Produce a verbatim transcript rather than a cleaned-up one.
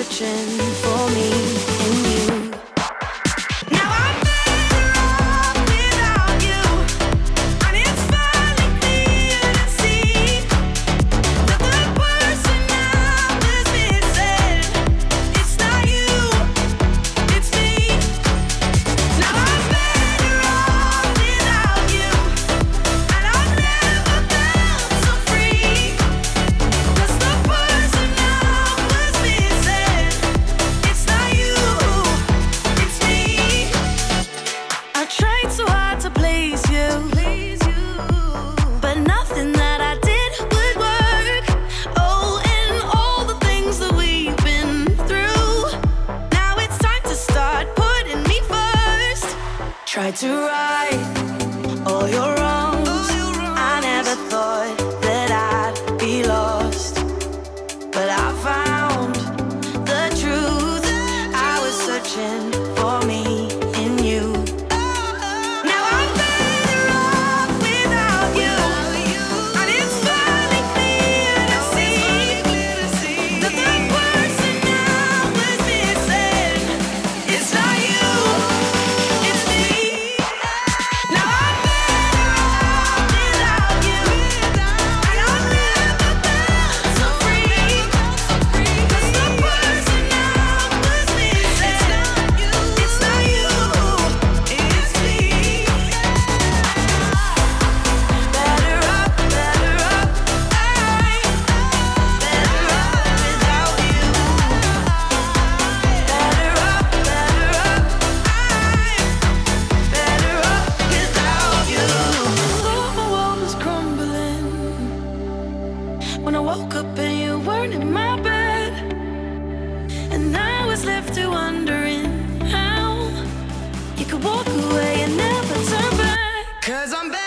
searching for me in you. Now I'm better off without you, and it's finally clear to see that the person I was missing, it's not you, it's me. Now I'm better off without you, and I've never felt so free. 'Cause the person I was missing, it's not you, it's me. I tried so hard to please you, but nothing that I did would work. Oh, and all the things that we've been through. Now it's time to start putting me first. Tried to right all your wrongs. I never thought that I'd be lost, but I found the truth. I was searching for me in you. Now I'm better off without you, and it's finally clear to see that the person I was missing, it's not you, it's me. Now I'm better off without you, and I've never felt so free. 'Cause the person I was missing, it's not you, it's me. Better up, better up, I'm better up without you. Better up, better up, I'm better up without you. Thought my world was crumbling when I woke up and you weren't in my bed, and I was left to wondering how you could walk away and never turn back. 'Cause I'm better